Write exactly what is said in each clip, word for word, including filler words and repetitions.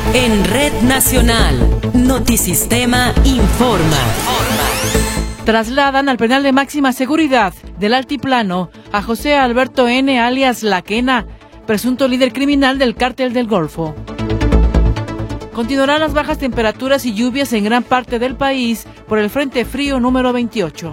En Red Nacional, Notisistema informa. Trasladan al penal de máxima seguridad del Altiplano a José Alberto N. alias La Quena, presunto líder criminal del Cártel del Golfo. Continuarán las bajas temperaturas y lluvias en gran parte del país por el Frente Frío número veintiocho.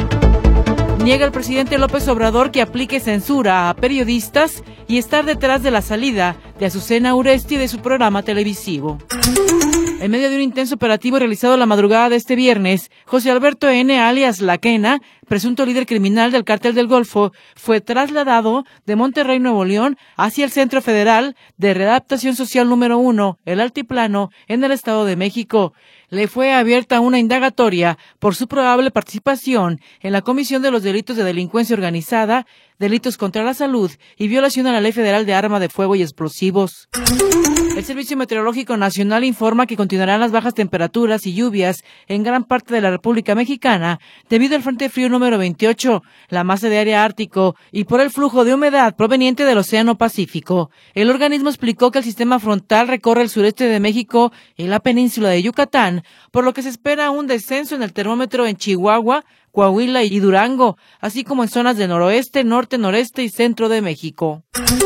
Niega el presidente López Obrador que aplique censura a periodistas y estar detrás de la salida de Azucena Uresti de su programa televisivo. En medio de un intenso operativo realizado la madrugada de este viernes, José Alberto N. alias La Quena, presunto líder criminal del Cártel del Golfo, fue trasladado de Monterrey, Nuevo León, hacia el Centro Federal de Readaptación Social número uno, el Altiplano, en el Estado de México. Le fue abierta una indagatoria por su probable participación en la comisión de los delitos de delincuencia organizada, delitos contra la salud y violación a la Ley Federal de Arma de Fuego y Explosivos. El Servicio Meteorológico Nacional informa que continuarán las bajas temperaturas y lluvias en gran parte de la República Mexicana debido al Frente Frío número veintiocho, la masa de aire ártico y por el flujo de humedad proveniente del Océano Pacífico. El organismo explicó que el sistema frontal recorre el sureste de México y la península de Yucatán, por lo que se espera un descenso en el termómetro en Chihuahua, Coahuila y Durango, así como en zonas del noroeste, norte, noreste y centro de México.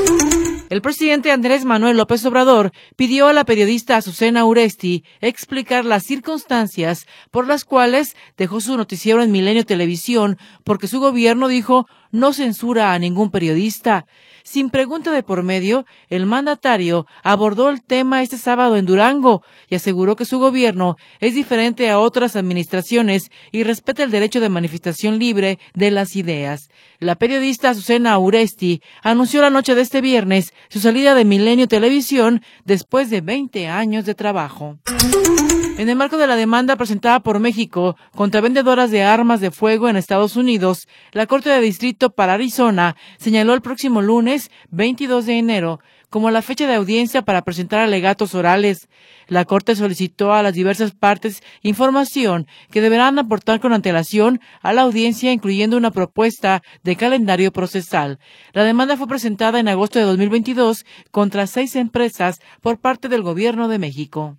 El presidente Andrés Manuel López Obrador pidió a la periodista Azucena Uresti explicar las circunstancias por las cuales dejó su noticiero en Milenio Televisión, porque su gobierno, dijo, no censura a ningún periodista. Sin pregunta de por medio, el mandatario abordó el tema este sábado en Durango y aseguró que su gobierno es diferente a otras administraciones y respeta el derecho de manifestación libre de las ideas. La periodista Azucena Uresti anunció la noche de este viernes su salida de Milenio Televisión después de veinte años de trabajo. En el marco de la demanda presentada por México contra vendedoras de armas de fuego en Estados Unidos, la Corte de Distrito para Arizona señaló el próximo lunes, veintidós de enero, como la fecha de audiencia para presentar alegatos orales. La Corte solicitó a las diversas partes información que deberán aportar con antelación a la audiencia, incluyendo una propuesta de calendario procesal. La demanda fue presentada en agosto de dos mil veintidós contra seis empresas por parte del Gobierno de México.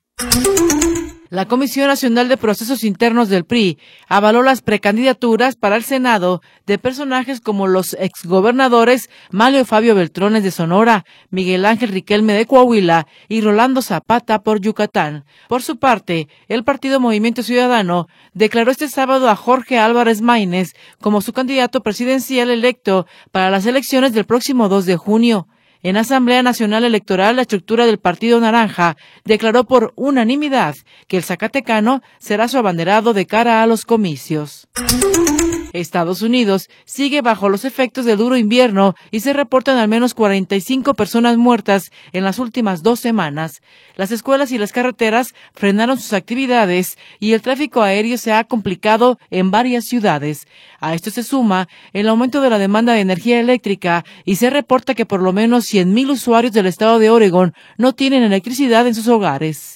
La Comisión Nacional de Procesos Internos del P R I avaló las precandidaturas para el Senado de personajes como los exgobernadores Mario Fabio Beltrones de Sonora, Miguel Ángel Riquelme de Coahuila y Rolando Zapata por Yucatán. Por su parte, el partido Movimiento Ciudadano declaró este sábado a Jorge Álvarez Maínez como su candidato presidencial electo para las elecciones del próximo dos de junio. En Asamblea Nacional Electoral, la estructura del Partido Naranja declaró por unanimidad que el zacatecano será su abanderado de cara a los comicios. Estados Unidos sigue bajo los efectos del duro invierno y se reportan al menos cuarenta y cinco personas muertas en las últimas dos semanas. Las escuelas y las carreteras frenaron sus actividades y el tráfico aéreo se ha complicado en varias ciudades. A esto se suma el aumento de la demanda de energía eléctrica y se reporta que por lo menos cien mil usuarios del estado de Oregón no tienen electricidad en sus hogares.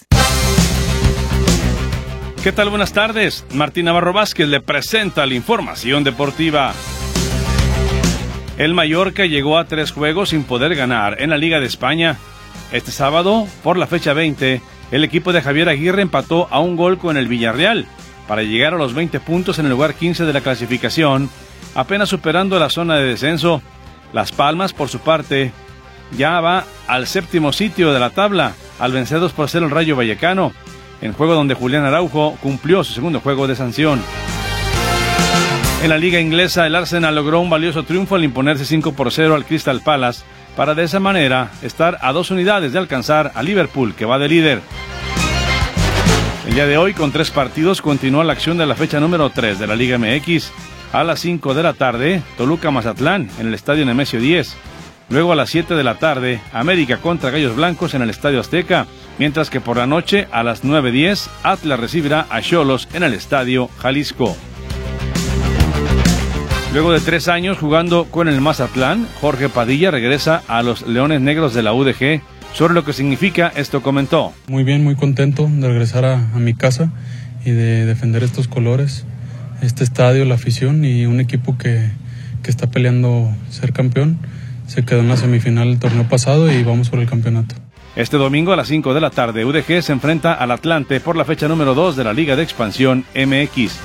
¿Qué tal? Buenas tardes. Martín Navarro Vázquez le presenta la información deportiva. El Mallorca llegó a tres juegos sin poder ganar en la Liga de España. Este sábado, por la fecha veinte, el equipo de Javier Aguirre empató a un gol con el Villarreal para llegar a los veinte puntos en el lugar quince de la clasificación, apenas superando la zona de descenso. Las Palmas, por su parte, ya va al séptimo sitio de la tabla, al vencer dos por cero el Rayo Vallecano, en juego donde Julián Araujo cumplió su segundo juego de sanción. En la liga inglesa, el Arsenal logró un valioso triunfo al imponerse cinco por cero al Crystal Palace, para de esa manera estar a dos unidades de alcanzar a Liverpool, que va de líder. El día de hoy, con tres partidos, continúa la acción de la fecha número tres de la Liga M X. A las cinco de la tarde, Toluca-Mazatlán en el Estadio Nemesio diez. Luego a las siete de la tarde, América contra Gallos Blancos en el Estadio Azteca, mientras que por la noche a las nueve diez, Atlas recibirá a Xolos en el Estadio Jalisco. Luego de tres años jugando con el Mazatlán, Jorge Padilla regresa a los Leones Negros de la U D G. Sobre lo que significa esto comentó: Muy bien, muy contento de regresar a, a mi casa y de defender estos colores, este estadio, la afición y un equipo que, que está peleando ser campeón. Se quedó en la semifinal del torneo pasado y vamos por el campeonato. Este domingo a las cinco de la tarde, U D G se enfrenta al Atlante por la fecha número dos de la Liga de Expansión M X.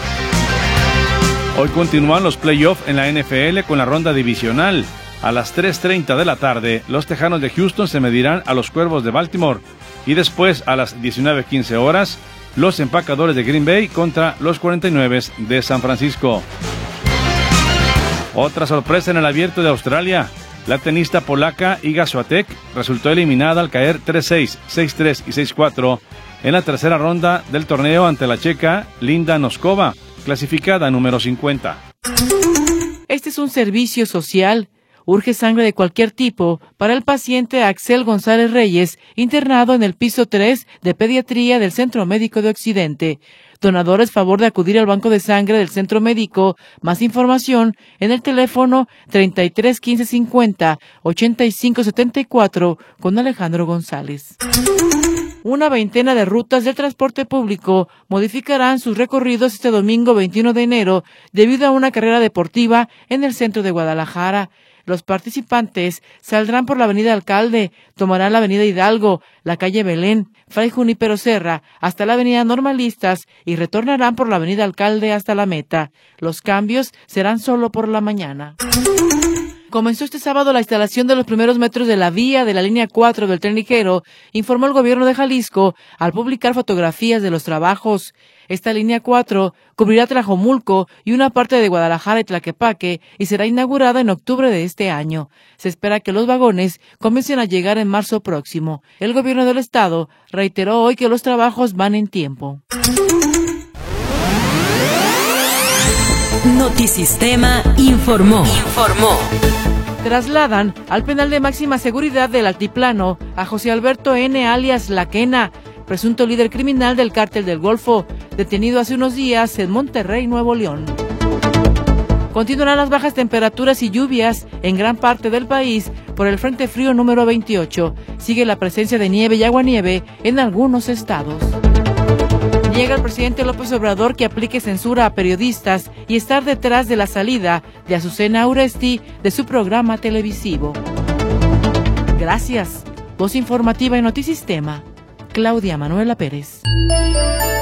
Hoy continúan los playoffs en la N F L con la ronda divisional. A las tres treinta de la tarde, los Tejanos de Houston se medirán a los Cuervos de Baltimore. Y después, a las diecinueve quince horas, los Empacadores de Green Bay contra los cuarenta y nueve de San Francisco. Otra sorpresa en el Abierto de Australia. La tenista polaca Iga Swiatek resultó eliminada al caer tres seis, seis tres y seis cuatro en la tercera ronda del torneo ante la checa Linda Noskova, clasificada número cincuenta. Este es un servicio social. Urge sangre de cualquier tipo para el paciente Axel González Reyes, internado en el piso tres de pediatría del Centro Médico de Occidente. Donadores, favor de acudir al banco de sangre del Centro Médico. Más información en el teléfono treinta y tres quince cincuenta ochenta y cinco setenta y cuatro con Alejandro González. Una veintena de rutas del transporte público modificarán sus recorridos este domingo veintiuno de enero debido a una carrera deportiva en el centro de Guadalajara. Los participantes saldrán por la avenida Alcalde, tomarán la avenida Hidalgo, la calle Belén, Fray Junípero Serra, hasta la avenida Normalistas y retornarán por la avenida Alcalde hasta la meta. Los cambios serán solo por la mañana. Comenzó este sábado la instalación de los primeros metros de la vía de la línea cuatro del tren ligero, informó el gobierno de Jalisco al publicar fotografías de los trabajos. Esta línea cuatro cubrirá Tlajomulco y una parte de Guadalajara y Tlaquepaque y será inaugurada en octubre de este año. Se espera que los vagones comiencen a llegar en marzo próximo. El gobierno del estado reiteró hoy que los trabajos van en tiempo. Notisistema informó. Informó. Trasladan al penal de máxima seguridad del Altiplano a José Alberto N. alias La Quena, presunto líder criminal del Cártel del Golfo, detenido hace unos días en Monterrey, Nuevo León. Continuarán las bajas temperaturas y lluvias en gran parte del país por el Frente Frío número veintiocho. Sigue la presencia de nieve y aguanieve en algunos estados. Niega el presidente López Obrador que aplique censura a periodistas y estar detrás de la salida de Azucena Uresti de su programa televisivo. Gracias. Voz informativa en Notisistema. Claudia Manuela Pérez.